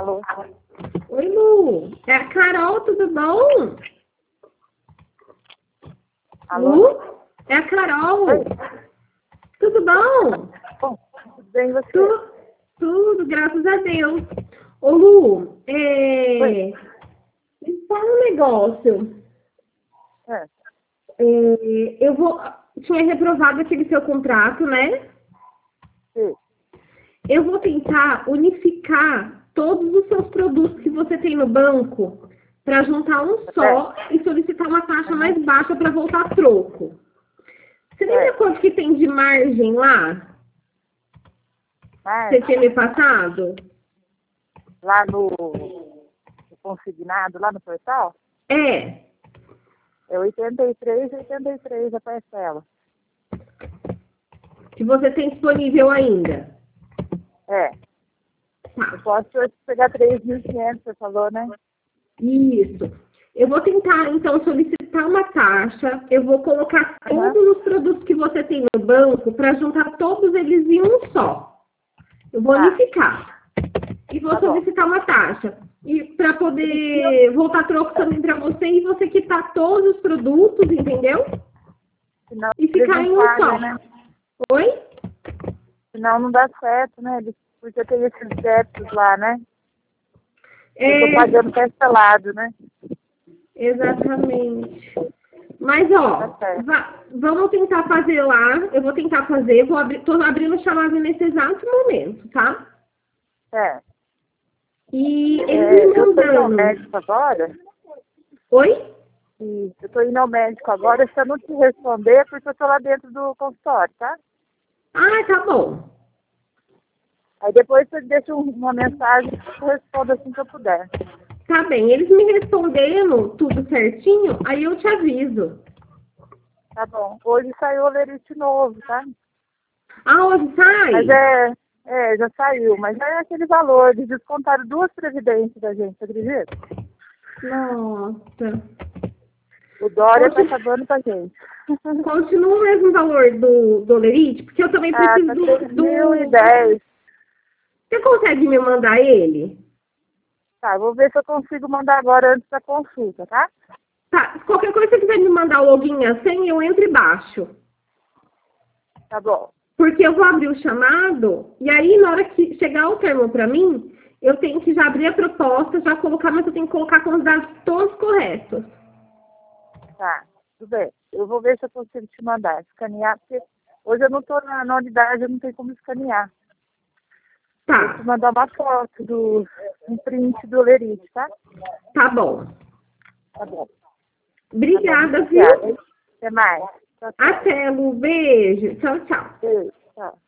Alô? Oi, Lu. É a Carol, tudo bom? Alô? Lu? É a Carol. Oi. Tudo bom? Bom, tudo bem, e você? Tudo, graças a Deus. Ô, Lu, Oi. me fala um negócio. É, Eu vou... Tinha reprovado aquele seu contrato, né? sim. Eu vou tentar unificar todos os seus produtos que você tem no banco para juntar um só e solicitar uma taxa mais baixa para voltar a troco. Você lembra quanto que tem de margem lá? Mas, Você tinha me passado? lá no consignado, lá no portal, É. é 83 a parcela. Que você tem disponível ainda. É, Tá. eu posso pegar 3.500, você falou, né? Isso. Eu vou tentar, então, solicitar uma taxa. Eu vou colocar Aham. todos os produtos que você tem no banco para juntar todos eles em um só. Eu vou Tá. unificar. E vou Tá bom. solicitar uma taxa. E para poder voltar troco também para você e você quitar todos os produtos, entendeu? Senão E eles ficar não em um pagam, só. né? Oi? Senão não dá certo, né? Porque tem esses débitos lá, né? Eu tô É, pagando parcelado, né? exatamente. Mas, ó, Tá certo. vamos tentar fazer lá. Eu vou tentar fazer. Tô abrindo o chamado nesse exato momento, tá? É. E eles me Eu tô indo ao mandando. médico agora. Oi? E eu tô indo ao médico agora. Se eu não te responder, é porque eu tô lá dentro do consultório, tá? Ah, tá bom. Aí depois você deixa uma mensagem que eu respondo assim que eu puder. Tá bem. Eles me respondendo tudo certinho, aí eu te aviso. Tá bom. Hoje saiu o Lerite novo, tá? Ah, hoje sai? Mas já saiu. Mas é aquele valor. Eles descontaram 2 previdências da gente, você acredita? Nossa. O Dória tá acabando com a gente. Continua o mesmo valor do Lerite? Porque eu também Ah, preciso tá do... 3.010. Você consegue me mandar ele? Tá, vou ver se eu consigo mandar agora antes da consulta, tá? Tá, qualquer coisa que você quiser me mandar o login e a senha, eu entro e baixo. Tá bom. Porque eu vou abrir o chamado, e aí na hora que chegar o termo para mim, eu tenho que já abrir a proposta, já colocar, mas eu tenho que colocar com os dados todos corretos. Tá, tudo bem. Eu vou ver se eu consigo te mandar, escanear, porque hoje eu não tô na unidade, eu não tenho como escanear. Vou te Tá, mandar uma foto um print do Lerite, tá? tá bom. Tá bom. Obrigada, Obrigada, viu? hein? Até mais. Tchau, tchau. Até, Lu. Beijo. Tchau, tchau. Beijo, tchau.